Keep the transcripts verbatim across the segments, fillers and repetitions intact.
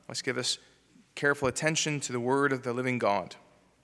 Let's give us careful attention to the word of the living God.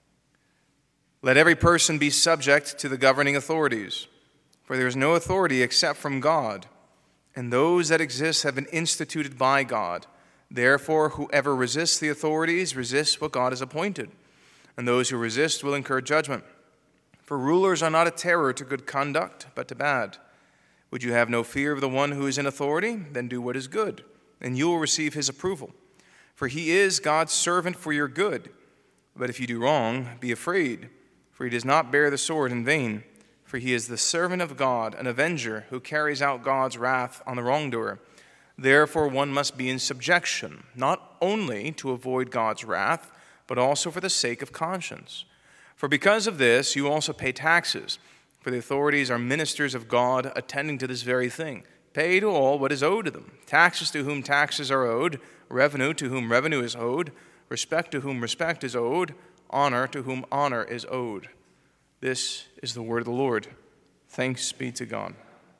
Let every person be subject to the governing authorities, for there is no authority except from God, and those that exist have been instituted by God. Therefore, whoever resists the authorities resists what God has appointed, and those who resist will incur judgment. For rulers are not a terror to good conduct, but to bad. Would you have no fear of the one who is in authority? Then do what is good, and you will receive his approval. For he is God's servant for your good. But if you do wrong, be afraid, for he does not bear the sword in vain. For he is the servant of God, an avenger, who carries out God's wrath on the wrongdoer. Therefore one must be in subjection, not only to avoid God's wrath, but also for the sake of conscience. For because of this you also pay taxes, for the authorities are ministers of God, attending to this very thing. Pay to all what is owed to them. Taxes to whom taxes are owed, revenue to whom revenue is owed, respect to whom respect is owed, honor to whom honor is owed. This is the word of the Lord. Thanks be to God.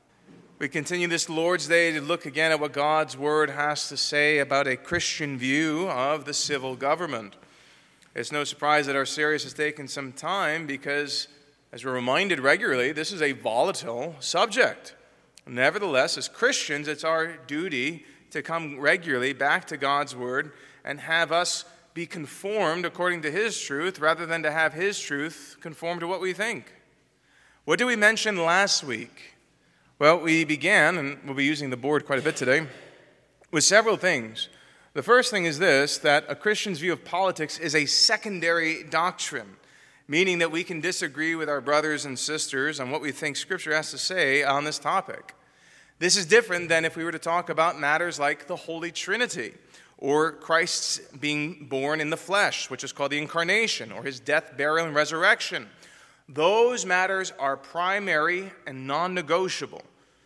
We continue this Lord's Day to look again at what God's word has to say about a Christian view of the civil government. It's no surprise that our series has taken some time because, as we're reminded regularly, this is a volatile subject. Nevertheless, as Christians, it's our duty to come regularly back to God's word and have us be conformed according to his truth rather than to have his truth conform to what we think. What did we mention last week? Well, we began, and we'll be using the board quite a bit today, with several things. The first thing is this, that a Christian's view of politics is a secondary doctrine, meaning that we can disagree with our brothers and sisters on what we think Scripture has to say on this topic. This is different than if we were to talk about matters like the Holy Trinity, or Christ's being born in the flesh, which is called the incarnation, or his death, burial, and resurrection. Those matters are primary and non-negotiable.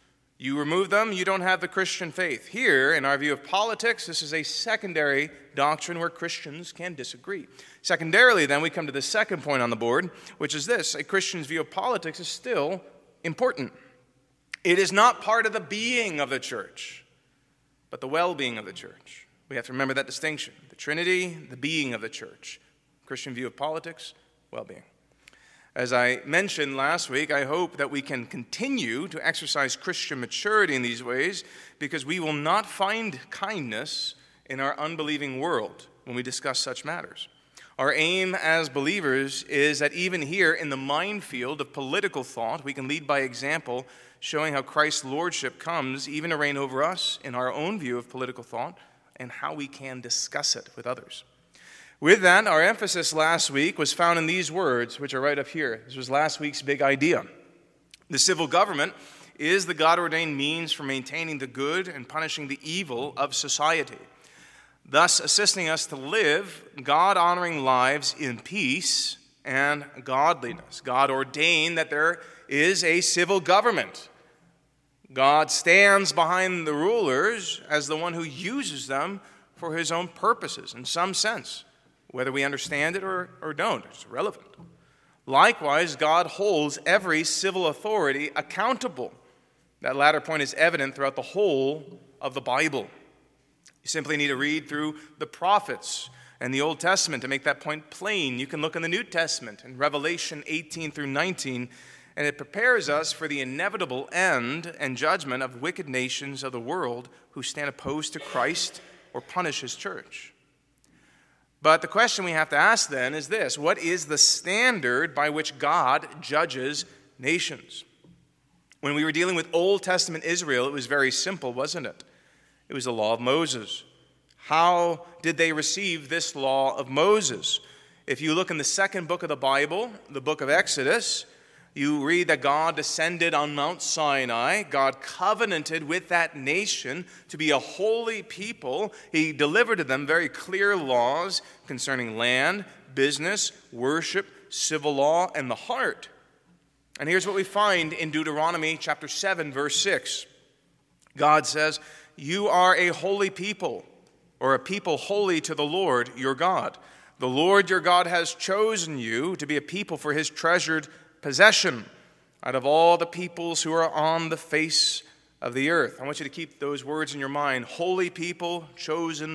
You remove them, you don't have the Christian faith. Here, in our view of politics, this is a secondary doctrine where Christians can disagree. Secondarily, then, we come to the second point on the board, which is this: a Christian's view of politics is still important. It is not part of the being of the church, but the well-being of the church. We have to remember that distinction. The Trinity, the being of the church. Christian view of politics, well-being. As I mentioned last week, I hope that we can continue to exercise Christian maturity in these ways, because we will not find kindness in our unbelieving world when we discuss such matters. Our aim as believers is that even here in the minefield of political thought, we can lead by example, showing how Christ's lordship comes even to reign over us in our own view of political thought and how we can discuss it with others. With that, our emphasis last week was found in these words, which are right up here. This was last week's big idea. The civil government is the God-ordained means for maintaining the good and punishing the evil of society, thus assisting us to live God-honoring lives in peace and godliness. God ordained that there is a civil government. God stands behind the rulers as the one who uses them for his own purposes, in some sense. Whether we understand it or, or don't, it's irrelevant. Likewise, God holds every civil authority accountable. That latter point is evident throughout the whole of the Bible. You simply need to read through the prophets and the Old Testament to make that point plain. You can look in the New Testament in Revelation eighteen through nineteen, and it prepares us for the inevitable end and judgment of wicked nations of the world who stand opposed to Christ or punish his church. But the question we have to ask then is this: what is the standard by which God judges nations? When we were dealing with Old Testament Israel, it was very simple, wasn't it? It was the law of Moses. How did they receive this law of Moses? If you look in the second book of the Bible, the book of Exodus, you read that God descended on Mount Sinai. God covenanted with that nation to be a holy people. He delivered to them very clear laws concerning land, business, worship, civil law, and the heart. And here's what we find in Deuteronomy chapter seven, verse six. God says, "You are a holy people, or a people holy to the Lord your God. The Lord your God has chosen you to be a people for his treasured possession out of all the peoples who are on the face of the earth." I want you to keep those words in your mind. Holy people, chosen,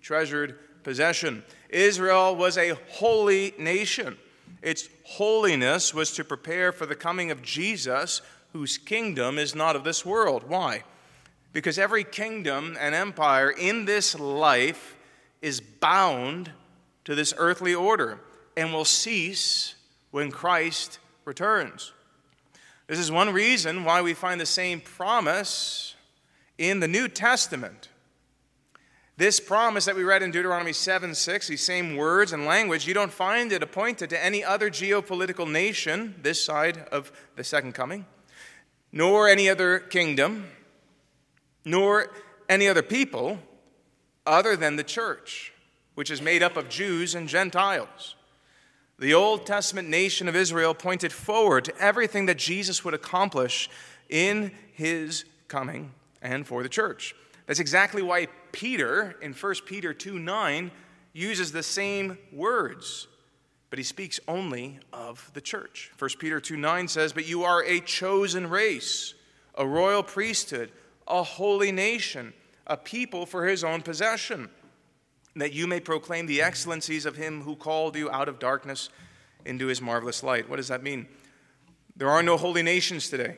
treasured possession. Israel was a holy nation. Its holiness was to prepare for the coming of Jesus, whose kingdom is not of this world. Why? Because every kingdom and empire in this life is bound to this earthly order and will cease when Christ returns. This is one reason why we find the same promise in the New Testament. This promise that we read in Deuteronomy seven six, these same words and language, you don't find it appointed to any other geopolitical nation this side of the second coming, nor any other kingdom, nor any other people other than the church, which is made up of Jews and Gentiles. The Old Testament nation of Israel pointed forward to everything that Jesus would accomplish in his coming and for the church. That's exactly why Peter, in First Peter two nine, uses the same words, but he speaks only of the church. First Peter two nine says, "But you are a chosen race, a royal priesthood, a holy nation, a people for his own possession, that you may proclaim the excellencies of him who called you out of darkness into his marvelous light." What does that mean? There are no holy nations today.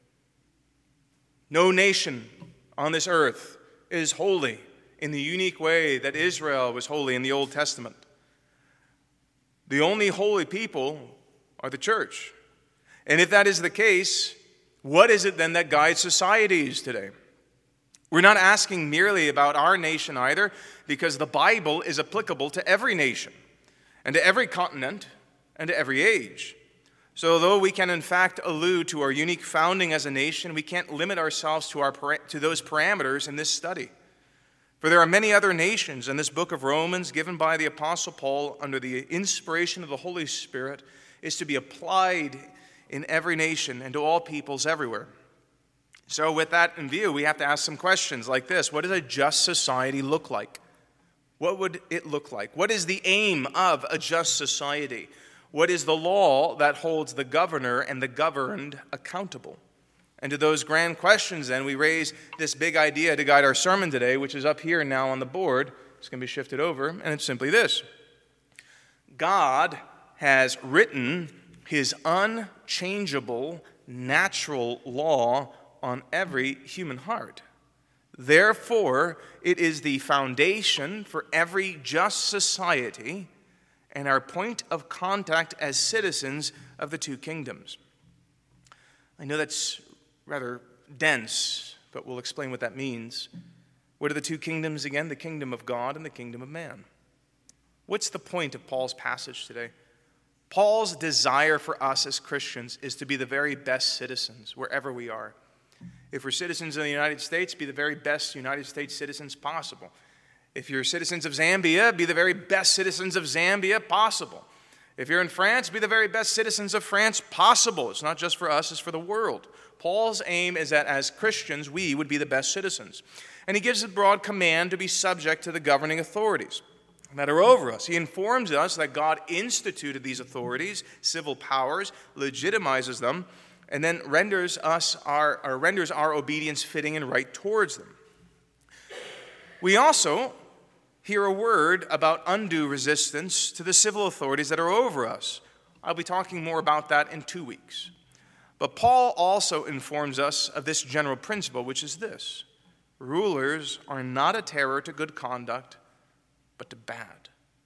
No nation on this earth is holy in the unique way that Israel was holy in the Old Testament. The only holy people are the church. And if that is the case, what is it then that guides societies today? We're not asking merely about our nation either, because the Bible is applicable to every nation and to every continent and to every age. So though we can in fact allude to our unique founding as a nation, we can't limit ourselves to, our, to those parameters in this study. For there are many other nations, and this book of Romans, given by the Apostle Paul under the inspiration of the Holy Spirit, is to be applied in every nation and to all peoples everywhere. So with that in view, we have to ask some questions like this. What does a just society look like? What would it look like? What is the aim of a just society? What is the law that holds the governor and the governed accountable? And to those grand questions, then, we raise this big idea to guide our sermon today, which is up here now on the board. It's going to be shifted over, and it's simply this. God has written his unchangeable natural law on every human heart. Therefore, it is the foundation for every just society and our point of contact as citizens of the two kingdoms. I know that's rather dense, but we'll explain what that means. What are the two kingdoms again? The kingdom of God and the kingdom of man. What's the point of Paul's passage today? Paul's desire for us as Christians is to be the very best citizens wherever we are. If we're citizens of the United States, be the very best United States citizens possible. If you're citizens of Zambia, be the very best citizens of Zambia possible. If you're in France, be the very best citizens of France possible. It's not just for us, it's for the world. Paul's aim is that as Christians, we would be the best citizens. And he gives a broad command to be subject to the governing authorities that are over us. He informs us that God instituted these authorities, civil powers, legitimizes them, and then renders us our, or renders our obedience fitting and right towards them. We also hear a word about undue resistance to the civil authorities that are over us. I'll be talking more about that in two weeks. But Paul also informs us of this general principle, which is this: rulers are not a terror to good conduct, but to bad.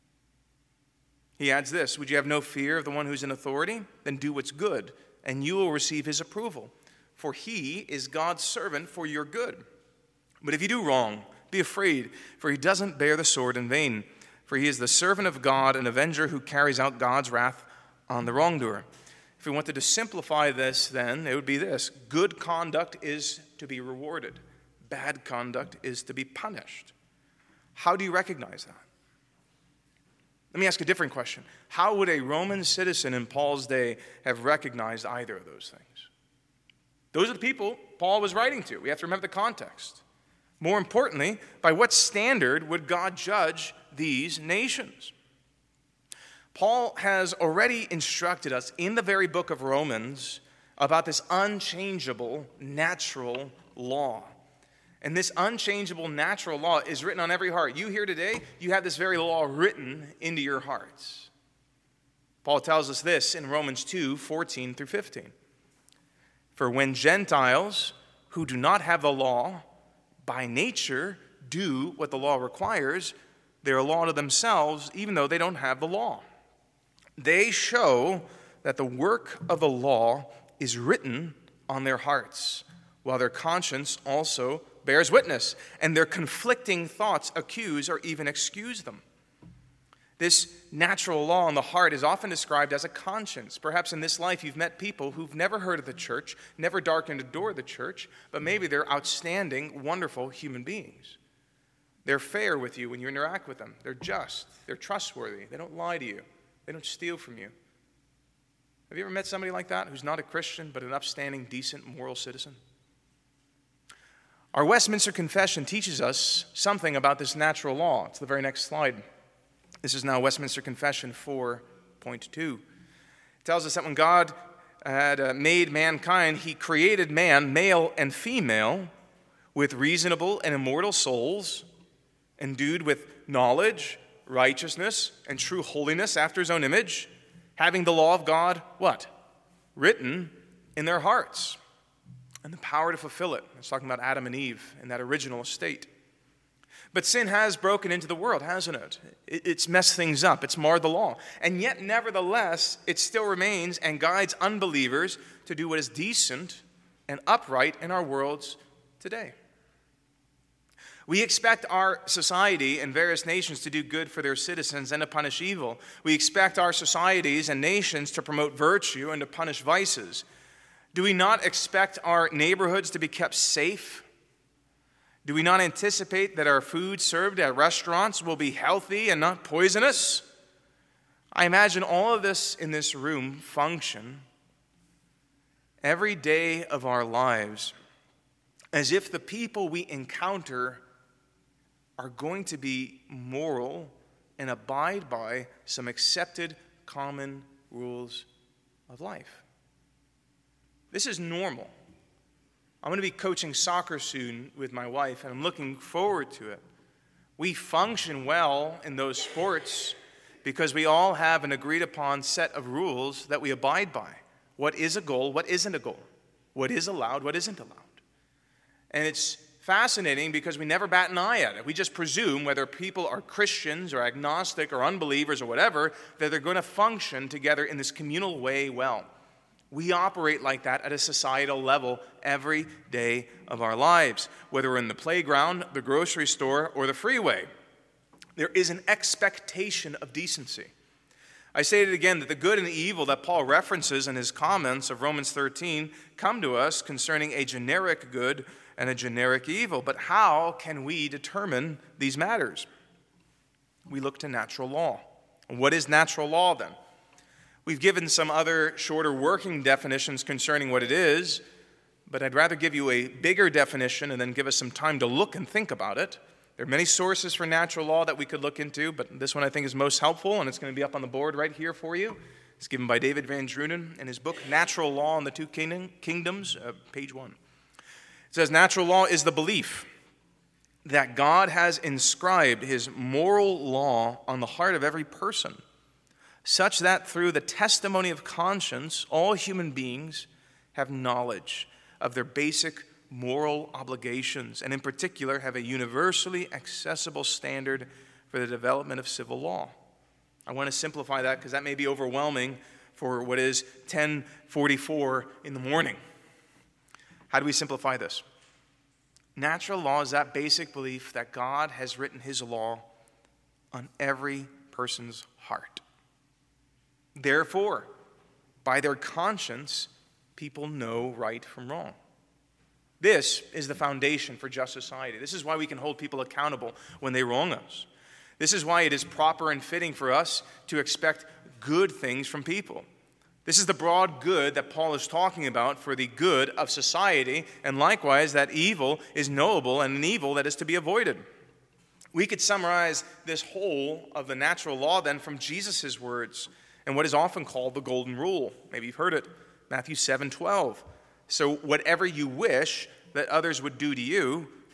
He adds this: would you have no fear of the one who's in authority? Then do what's good, and you will receive his approval. For he is God's servant for your good. But if you do wrong, be afraid, for he doesn't bear the sword in vain. For he is the servant of God, an avenger who carries out God's wrath on the wrongdoer. If we wanted to simplify this, then, it would be this: good conduct is to be rewarded. Bad conduct is to be punished. How do you recognize that? Let me ask a different question. How would a Roman citizen in Paul's day have recognized either of those things? Those are the people Paul was writing to. We have to remember the context. More importantly, by what standard would God judge these nations? Paul has already instructed us in the very book of Romans about this unchangeable natural law. And this unchangeable natural law is written on every heart. You here today, you have this very law written into your hearts. Paul tells us this in Romans two, fourteen through fifteen. For when Gentiles who do not have the law, by nature do what the law requires, they are a law to themselves, even though they don't have the law. They show that the work of the law is written on their hearts, while their conscience also bears witness, and their conflicting thoughts accuse or even excuse them. This natural law in the heart is often described as a conscience. Perhaps in this life you've met people who've never heard of the church, never darkened a door of the church, but maybe they're outstanding, wonderful human beings. They're fair with you when you interact with them. They're just. They're trustworthy. They don't lie to you. They don't steal from you. Have you ever met somebody like that who's not a Christian but an upstanding, decent, moral citizen? Our Westminster Confession teaches us something about this natural law. It's the very next slide. This is now Westminster Confession four point two. It tells us that when God had uh, made mankind, he created man, male and female, with reasonable and immortal souls, endued with knowledge, righteousness, and true holiness after his own image, having the law of God, what? Written in their hearts, and the power to fulfill it. It's talking about Adam and Eve in that original state. But sin has broken into the world, hasn't it? It's messed things up. It's marred the law. And yet, nevertheless, it still remains and guides unbelievers to do what is decent and upright in our worlds today. We expect our society and various nations to do good for their citizens and to punish evil. We expect our societies and nations to promote virtue and to punish vices. Do we not expect our neighborhoods to be kept safe? Do we not anticipate that our food served at restaurants will be healthy and not poisonous? I imagine all of this in this room function every day of our lives as if the people we encounter are going to be moral and abide by some accepted common rules of life. This is normal. I'm going to be coaching soccer soon with my wife, and I'm looking forward to it. We function well in those sports because we all have an agreed-upon set of rules that we abide by. What is a goal? What isn't a goal? What is allowed? What isn't allowed? And it's fascinating because we never bat an eye at it. We just presume whether people are Christians or agnostic or unbelievers or whatever, that they're going to function together in this communal way well. We operate like that at a societal level every day of our lives, whether we're in the playground, the grocery store, or the freeway. There is an expectation of decency. I stated again that the good and the evil that Paul references in his comments of Romans thirteen come to us concerning a generic good and a generic evil. But how can we determine these matters? We look to natural law. What is natural law then? We've given some other shorter working definitions concerning what it is, but I'd rather give you a bigger definition and then give us some time to look and think about it. There are many sources for natural law that we could look into, but this one I think is most helpful, and it's going to be up on the board right here for you. It's given by David Van Drunen in his book, Natural Law and the Two Kingdoms, uh, page one. It says, natural law is the belief that God has inscribed his moral law on the heart of every person, such that through the testimony of conscience, all human beings have knowledge of their basic moral obligations, and in particular have a universally accessible standard for the development of civil law. I want to simplify that because that may be overwhelming for what is ten forty-four in the morning. How do we simplify this? Natural law is that basic belief that God has written his law on every person's heart. Therefore, by their conscience, people know right from wrong. This is the foundation for just society. This is why we can hold people accountable when they wrong us. This is why it is proper and fitting for us to expect good things from people. This is the broad good that Paul is talking about for the good of society, and likewise that evil is knowable and an evil that is to be avoided. We could summarize this whole of the natural law then from Jesus' words and what is often called the golden rule. Maybe you've heard it, Matthew seven twelve. So whatever you wish that others would do to you,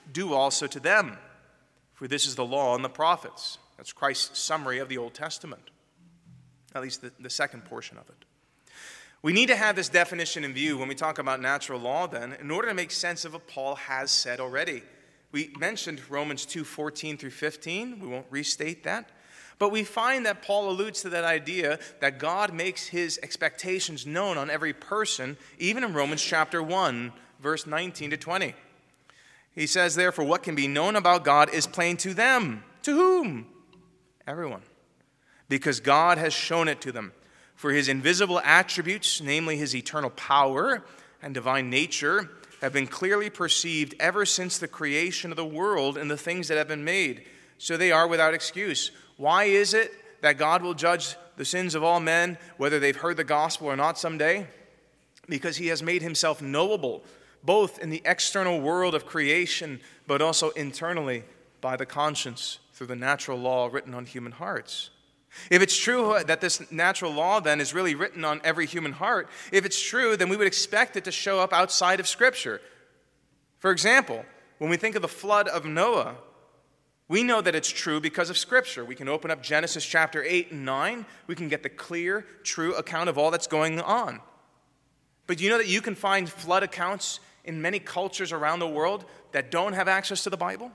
do also to them. For this is the law and the prophets. That's Christ's summary of the Old Testament, at least the, the second portion of it. We need to have this definition in view when we talk about natural law, then, in order to make sense of what Paul has said already. We mentioned Romans two fourteen through fifteen. We won't restate that. But we find that Paul alludes to that idea that God makes his expectations known on every person, even in Romans chapter one, verse nineteen to twenty. He says, therefore, what can be known about God is plain to them. To whom? Everyone. Because God has shown it to them. For his invisible attributes, namely his eternal power and divine nature, have been clearly perceived ever since the creation of the world and the things that have been made. So they are without excuse. Why is it that God will judge the sins of all men, whether they've heard the gospel or not someday? Because he has made himself knowable, both in the external world of creation, but also internally by the conscience through the natural law written on human hearts. If it's true that this natural law then is really written on every human heart, if it's true, then we would expect it to show up outside of Scripture. For example, when we think of the flood of Noah, we know that it's true because of Scripture. We can open up Genesis chapter eight and nine. We can get the clear, true account of all that's going on. But do you know that you can find flood accounts in many cultures around the world that don't have access to the Bible?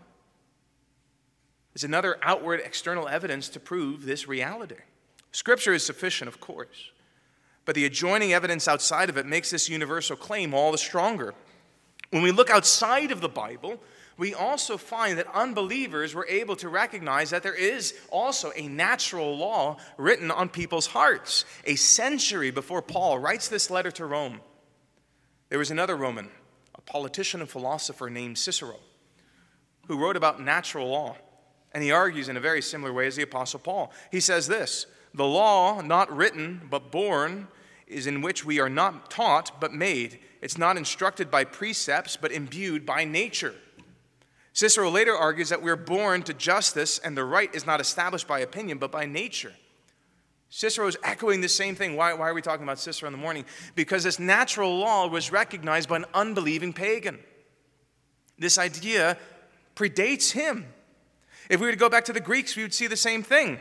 It's another outward external evidence to prove this reality. Scripture is sufficient, of course, but the adjoining evidence outside of it makes this universal claim all the stronger. When we look outside of the Bible, we also find that unbelievers were able to recognize that there is also a natural law written on people's hearts. A century before Paul writes this letter to Rome, there was another Roman, a politician and philosopher named Cicero, who wrote about natural law. And he argues in a very similar way as the Apostle Paul. He says this, the law, not written but born, is in which we are not taught but made. It's not instructed by precepts but imbued by nature. Cicero later argues that we're born to justice and the right is not established by opinion but by nature. Cicero is echoing the same thing. Why, why are we talking about Cicero in the morning? Because this natural law was recognized by an unbelieving pagan. This idea predates him. If we were to go back to the Greeks, we would see the same thing.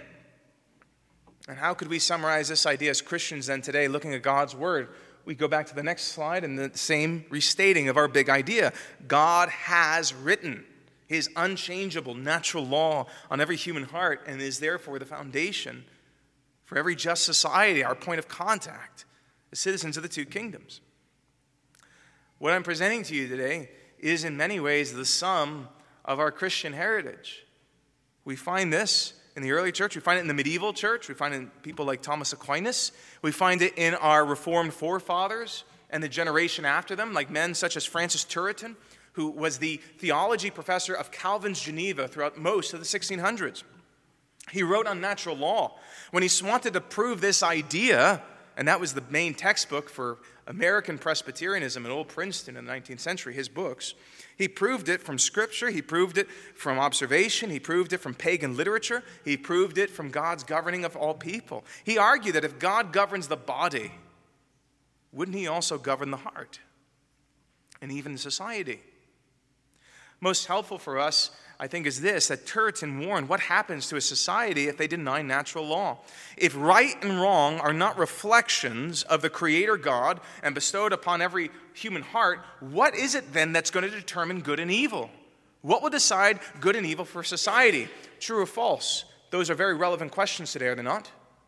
And how could we summarize this idea as Christians then today, looking at God's word? We go back to the next slide and the same restating of our big idea. God has written his unchangeable natural law on every human heart and is therefore the foundation for every just society, our point of contact as citizens of the two kingdoms. What I'm presenting to you today is in many ways the sum of our Christian heritage. We find this in the early church. We find it in the medieval church. We find it in people like Thomas Aquinas. We find it in our Reformed forefathers and the generation after them, like men such as Francis Turretin, who was the theology professor of Calvin's Geneva throughout most of the sixteen hundreds. He wrote on natural law. When he wanted to prove this idea, and that was the main textbook for American Presbyterianism in Old Princeton in the nineteenth century, his books, he proved it from Scripture, he proved it from observation, he proved it from pagan literature, he proved it from God's governing of all people. He argued that if God governs the body, wouldn't he also govern the heart and even society? Most helpful for us, I think, is this, that Turretin warned what happens to a society if they deny natural law. If right and wrong are not reflections of the Creator God and bestowed upon every human heart, what is it then that's going to determine good and evil? What will decide good and evil for society? True or false? Those are very relevant questions today, are they not?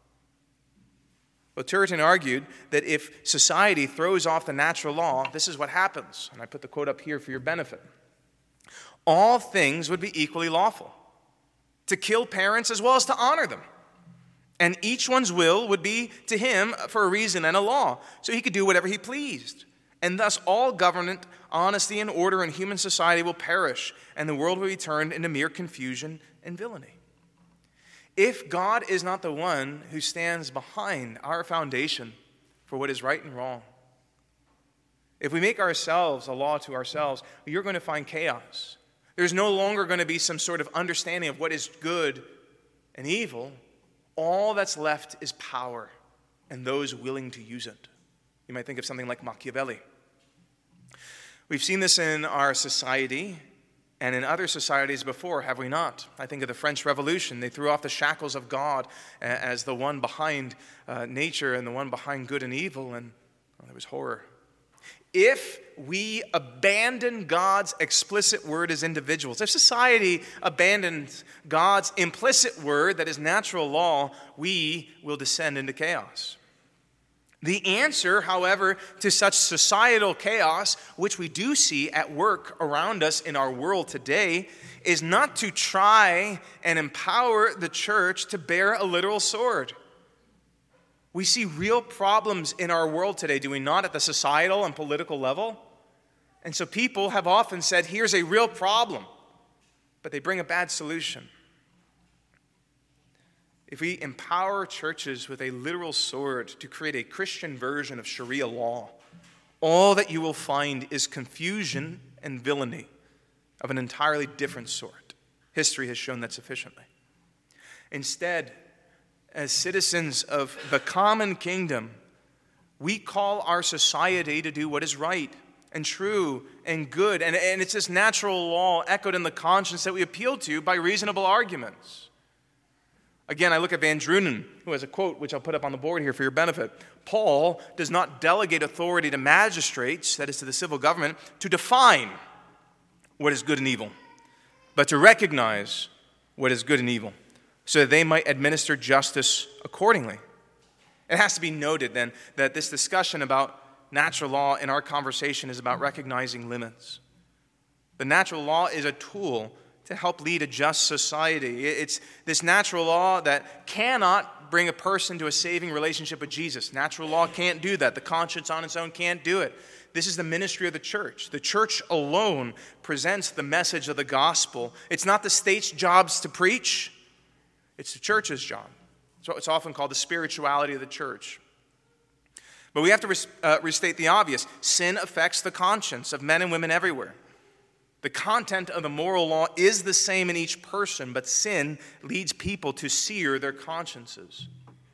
Well, Turretin argued that if society throws off the natural law, this is what happens. And I put the quote up here for your benefit. All things would be equally lawful, to kill parents as well as to honor them. And each one's will would be to him for a reason and a law, so he could do whatever he pleased. And thus all government, honesty, and order in human society will perish, and the world will be turned into mere confusion and villainy. If God is not the one who stands behind our foundation for what is right and wrong, if we make ourselves a law to ourselves, you're going to find chaos. There's no longer going to be some sort of understanding of what is good and evil. All that's left is power and those willing to use it. You might think of something like Machiavelli. We've seen this in our society And in other societies before, have we not? I think of the French Revolution. They threw off the shackles of God as the one behind uh, nature and the one behind good and evil, and well, there was horror. If we abandon God's explicit word as individuals, if society abandons God's implicit word that is natural law, we will descend into chaos. The answer, however, to such societal chaos, which we do see at work around us in our world today, is not to try and empower the church to bear a literal sword. We see real problems in our world today, do we not, at the societal and political level? And so people have often said, here's a real problem, but they bring a bad solution. If we empower churches with a literal sword to create a Christian version of Sharia law, all that you will find is confusion and villainy of an entirely different sort. History has shown that sufficiently. Instead, as citizens of the common kingdom, we call our society to do what is right and true and good. And, and it's this natural law echoed in the conscience that we appeal to by reasonable arguments. Again, I look at Van Drunen, who has a quote which I'll put up on the board here for your benefit. Paul does not delegate authority to magistrates, that is to the civil government, to define what is good and evil, but to recognize what is good and evil, so that they might administer justice accordingly. It has to be noted then that this discussion about natural law in our conversation is about recognizing limits. The natural law is a tool to help lead a just society. It's this natural law that cannot bring a person to a saving relationship with Jesus. Natural law can't do that. The conscience on its own can't do it. This is the ministry of the church. The church alone presents the message of the gospel. It's not the state's jobs to preach. It's the church's job. So it's often called the spirituality of the church. But we have to res- uh, restate the obvious. Sin affects the conscience of men and women everywhere. The content of the moral law is the same in each person, but sin leads people to sear their consciences.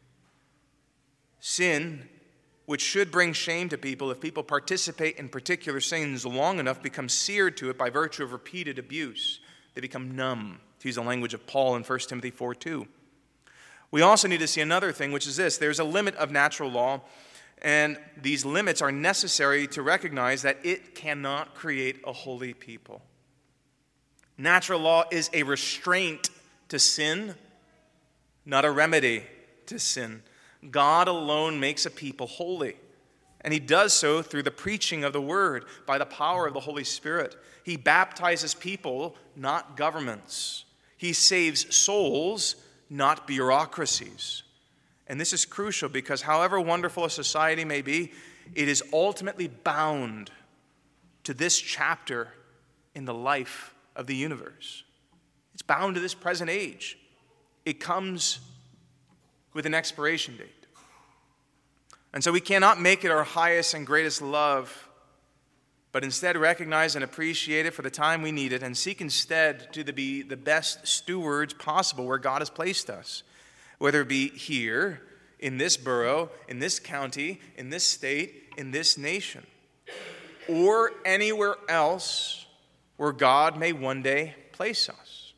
Sin, which should bring shame to people if people participate in particular sins long enough, becomes seared to it by virtue of repeated abuse. They become numb, to use the language of Paul in First Timothy four two. We also need to see another thing, which is this. There's a limit of natural law, and these limits are necessary to recognize that it cannot create a holy people. Natural law is a restraint to sin, not a remedy to sin. God alone makes a people holy, and he does so through the preaching of the word, by the power of the Holy Spirit. He baptizes people, not governments. He saves souls, not bureaucracies. And this is crucial because however wonderful a society may be, it is ultimately bound to this chapter in the life of the universe. It's bound to this present age. It comes with an expiration date. And so we cannot make it our highest and greatest love, but instead recognize and appreciate it for the time we need it, and seek instead to be the best stewards possible where God has placed us. Whether it be here, in this borough, in this county, in this state, in this nation, or anywhere else where God may one day place us.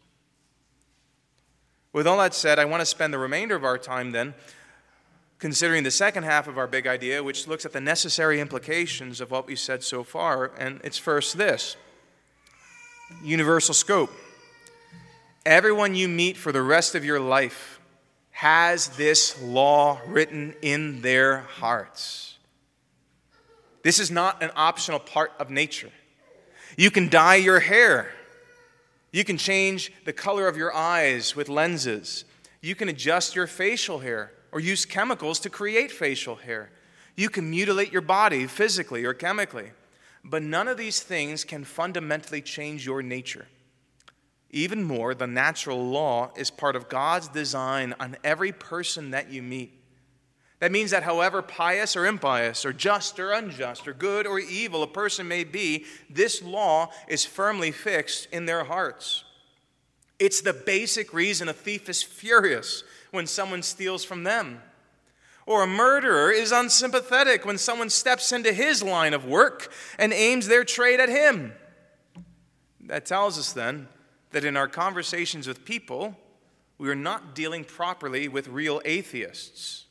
With all that said, I want to spend the remainder of our time then considering the second half of our big idea, which looks at the necessary implications of what we said so far. And it's first this: universal scope. Everyone you meet for the rest of your life has this law written in their hearts. This is not an optional part of nature. You can dye your hair. You can change the color of your eyes with lenses. You can adjust your facial hair or use chemicals to create facial hair. You can mutilate your body physically or chemically. But none of these things can fundamentally change your nature. Even more, the natural law is part of God's design on every person that you meet. That means that however pious or impious, or just or unjust, or good or evil a person may be, this law is firmly fixed in their hearts. It's the basic reason a thief is furious when someone steals from them. Or a murderer is unsympathetic when someone steps into his line of work and aims their trade at him. That tells us then that in our conversations with people, we are not dealing properly with real atheists,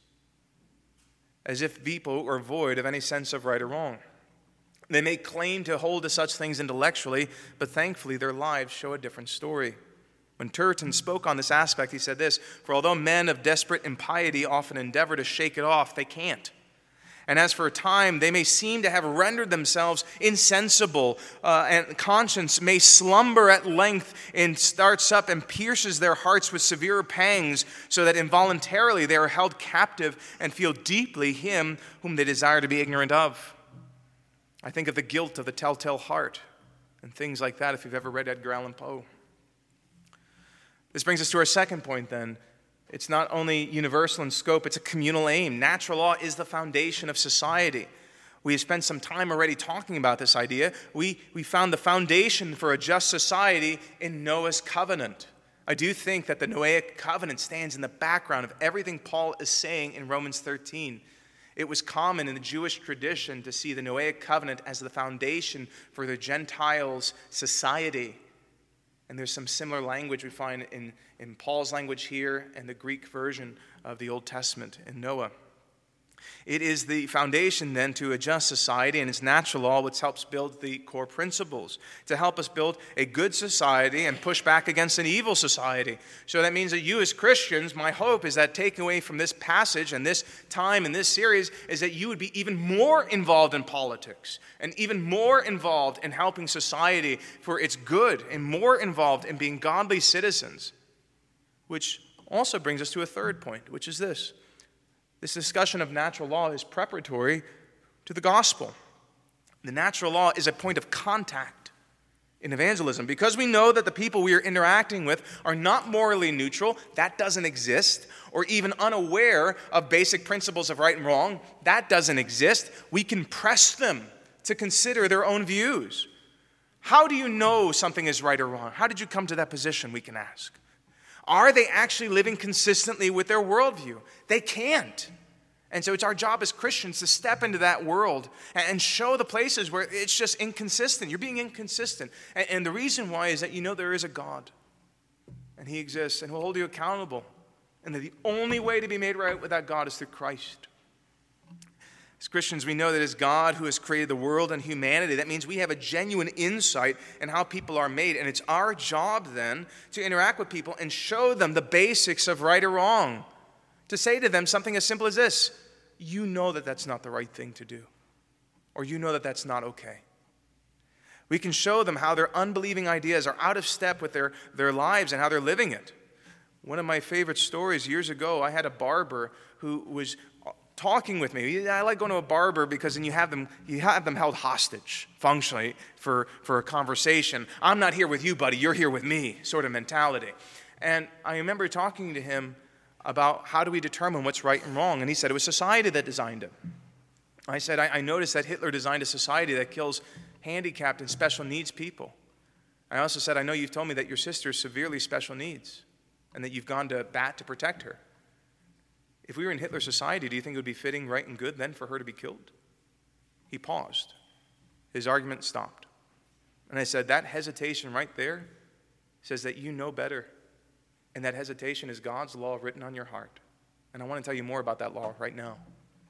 as if people are void of any sense of right or wrong. They may claim to hold to such things intellectually, but thankfully their lives show a different story. When Turretin spoke on this aspect, he said this: "For although men of desperate impiety often endeavor to shake it off, they can't. And as for a time, they may seem to have rendered themselves insensible, uh, and conscience may slumber at length and starts up and pierces their hearts with severe pangs, so that involuntarily they are held captive and feel deeply him whom they desire to be ignorant of." I think of the guilt of the telltale heart and things like that if you've ever read Edgar Allan Poe. This brings us to our second point then. It's not only universal in scope, it's a communal aim. Natural law is the foundation of society. We have spent some time already talking about this idea. We, we found the foundation for a just society in Noah's covenant. I do think that the Noahic covenant stands in the background of everything Paul is saying in Romans thirteen. It was common in the Jewish tradition to see the Noahic covenant as the foundation for the Gentiles' society. And there's some similar language we find in, in Paul's language here and the Greek version of the Old Testament in Noah. It is the foundation then to a just society, and it's natural law which helps build the core principles to help us build a good society and push back against an evil society. So that means that you as Christians, my hope is that taking away from this passage and this time in this series is that you would be even more involved in politics and even more involved in helping society for its good and more involved in being godly citizens. Which also brings us to a third point, which is this. This discussion of natural law is preparatory to the gospel. The natural law is a point of contact in evangelism. Because we know that the people we are interacting with are not morally neutral, that doesn't exist, or even unaware of basic principles of right and wrong, that doesn't exist, we can press them to consider their own views. How do you know something is right or wrong? How did you come to that position, we can ask. Are they actually living consistently with their worldview? They can't. And so it's our job as Christians to step into that world and show the places where it's just inconsistent. You're being inconsistent. And the reason why is that you know there is a God. And He exists and He'll hold you accountable. And that the only way to be made right with that God is through Christ. As Christians, we know that it's God who has created the world and humanity. That means we have a genuine insight in how people are made. And it's our job then to interact with people and show them the basics of right or wrong. To say to them something as simple as this: you know that that's not the right thing to do. Or you know that that's not okay. We can show them how their unbelieving ideas are out of step with their, their lives and how they're living it. One of my favorite stories years ago, I had a barber who was talking with me. I like going to a barber because then you have them you have them held hostage, functionally, for, for a conversation. I'm not here with you, buddy. You're here with me, sort of mentality. And I remember talking to him about how do we determine what's right and wrong. And he said it was society that designed it. I said, I, I noticed that Hitler designed a society that kills handicapped and special needs people. I also said, I know you've told me that your sister is severely special needs and that you've gone to bat to protect her. If we were in Hitler's society, do you think it would be fitting, right, and good then for her to be killed? He paused. His argument stopped. And I said, that hesitation right there says that you know better. And that hesitation is God's law written on your heart. And I want to tell you more about that law right now.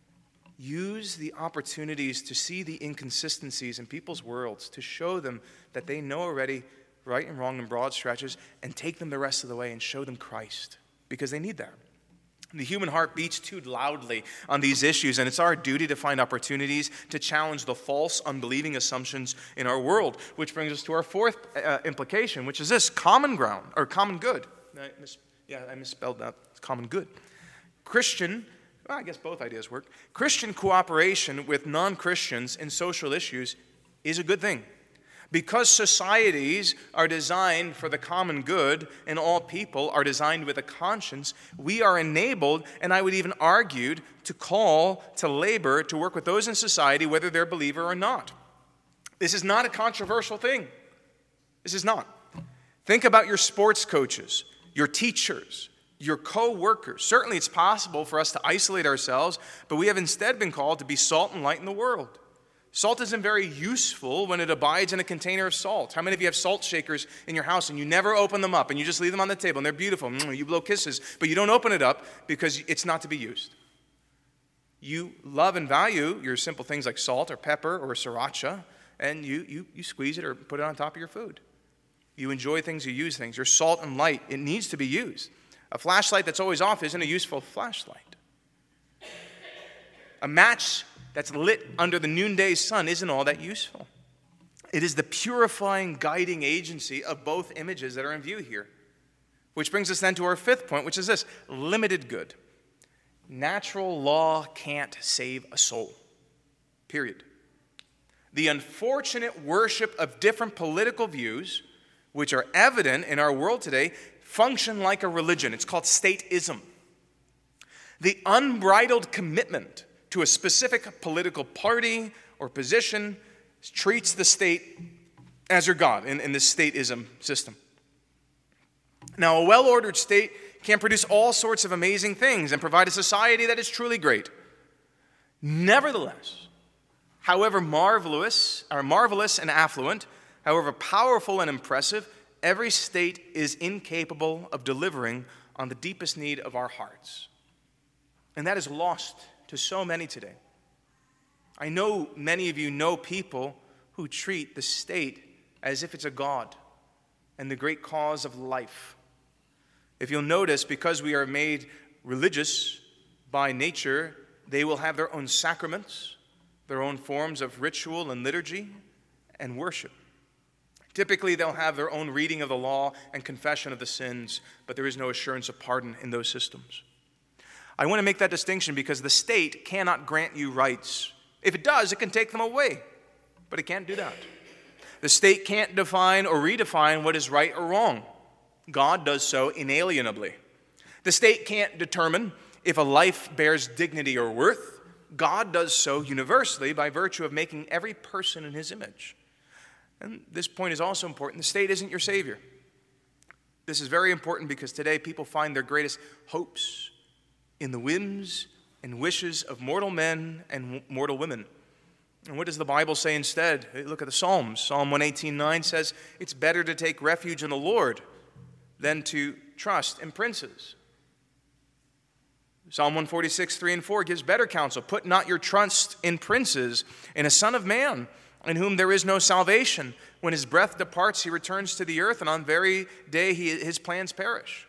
Use the opportunities to see the inconsistencies in people's worlds, to show them that they know already right and wrong in broad stretches, and take them the rest of the way and show them Christ, because they need that. The human heart beats too loudly on these issues, and it's our duty to find opportunities to challenge the false, unbelieving assumptions in our world, which brings us to our fourth uh, implication, which is this: common ground, or common good. I mis- yeah, I misspelled that. It's common good. Christian, well, I guess both ideas work. Christian cooperation with non-Christians in social issues is a good thing. Because societies are designed for the common good and all people are designed with a conscience, we are enabled, and I would even argue, to call, to labor, to work with those in society, whether they're a believer or not. This is not a controversial thing. This is not. Think about your sports coaches, your teachers, your co-workers. Certainly it's possible for us to isolate ourselves, but we have instead been called to be salt and light in the world, Salt isn't very useful when it abides in a container of salt. How many of you have salt shakers in your house and you never open them up and you just leave them on the table and they're beautiful, you blow kisses, but you don't open it up because it's not to be used? You love and value your simple things like salt or pepper or sriracha, and you, you, you squeeze it or put it on top of your food. You enjoy things, you use things. Your salt and light, it needs to be used. A flashlight that's always off isn't a useful flashlight. A match that's lit under the noonday sun isn't all that useful. It is the purifying, guiding agency of both images that are in view here. Which brings us then to our fifth point, which is this: limited good. Natural law can't save a soul. Period. The unfortunate worship of different political views, which are evident in our world today, function like a religion. It's called stateism. The unbridled commitment to a specific political party or position treats the state as your God in, in this stateism system. Now, a well-ordered state can produce all sorts of amazing things and provide a society that is truly great. Nevertheless, however marvelous, or marvelous and affluent, however powerful and impressive, every state is incapable of delivering on the deepest need of our hearts. And that is lost to so many today. I know many of you know people who treat the state as if it's a god and the great cause of life. If you'll notice, because we are made religious by nature, they will have their own sacraments, their own forms of ritual and liturgy and worship. Typically, they'll have their own reading of the law and confession of the sins, but there is no assurance of pardon in those systems. I want to make that distinction because the state cannot grant you rights. If it does, it can take them away, but it can't do that. The state can't define or redefine what is right or wrong. God does so inalienably. The state can't determine if a life bears dignity or worth. God does so universally by virtue of making every person in his image. And this point is also important. The state isn't your savior. This is very important because today people find their greatest hopes in the whims and wishes of mortal men and mortal women. And what does the Bible say instead? Look at the Psalms. Psalm one eighteen nine says, it's better to take refuge in the Lord than to trust in princes. Psalm one forty-six, three and four gives better counsel. Put not your trust in princes, in a son of man, in whom there is no salvation. When his breath departs, he returns to the earth, and on very day he, his plans perish.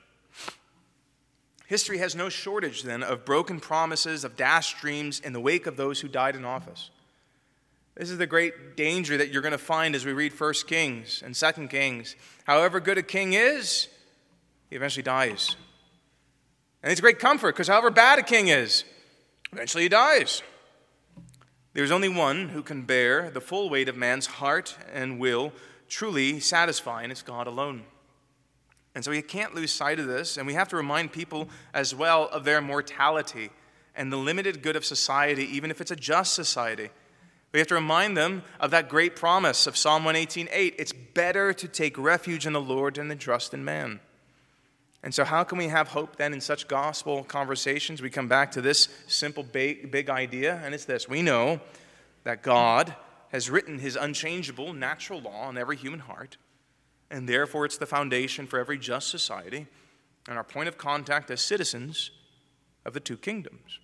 History has no shortage, then, of broken promises, of dashed dreams in the wake of those who died in office. This is the great danger that you're going to find as we read First Kings and Second Kings. However good a king is, he eventually dies. And it's great comfort, because however bad a king is, eventually he dies. There's only one who can bear the full weight of man's heart and will, truly satisfy, and it's God alone. And so we can't lose sight of this, and we have to remind people as well of their mortality and the limited good of society, even if it's a just society. We have to remind them of that great promise of Psalm one eighteen eight. It's better to take refuge in the Lord than to trust in man. And so how can we have hope then in such gospel conversations? We come back to this simple big, big idea, and it's this. We know that God has written his unchangeable natural law on every human heart, and therefore it's the foundation for every just society and our point of contact as citizens of the two kingdoms.